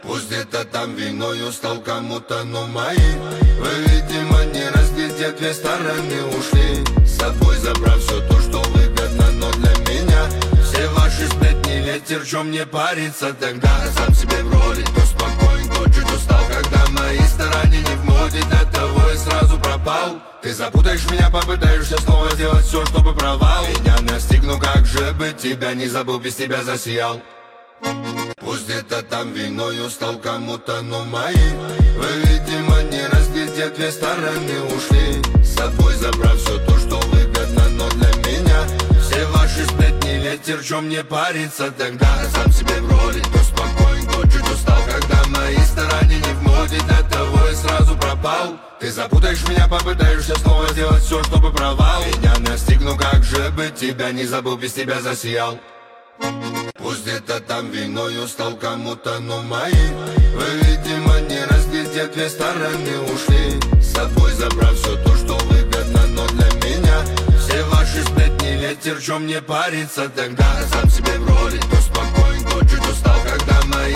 Пусть где-то там виною стал кому-то, но мои вы, видимо, не разглядят, две стороны ушли, с собой забрав все то, что выгодно, но для меня все ваши сплетни ветер, чем мне париться тогда? Сам себе в роли, то спокоен, то чуть устал, когда мои стороны не в моде, для того и сразу пропал. Ты запутаешь меня, попытаешься снова сделать все, чтобы провал. Меня настигну, как же быть, тебя не забыл, без тебя засиял. Пусть где-то там виною стал кому-то, но мои вы, видимо, не разглядят, две стороны ушли, с собой забрав все то, что выгодно, но для меня все ваши сплетни ветер, чем мне париться тогда? Сам себе в роли, то спокоен, то чуть устал, когда мои стороны не в моде, для того и сразу пропал. Ты запутаешь меня, попытаешься снова сделать все, чтобы провал. Меня настигну, как же быть, тебя не забыл, без тебя засиял. Пусть где-то там виною стал кому-то, но мои вы, видимо, не разглядят, две стороны ушли, с собой забрав все то, что выгодно, но для меня все ваши сплетни ветер, чем мне париться тогда? Сам себе в роли, то спокоен, то чуть устал, когда мои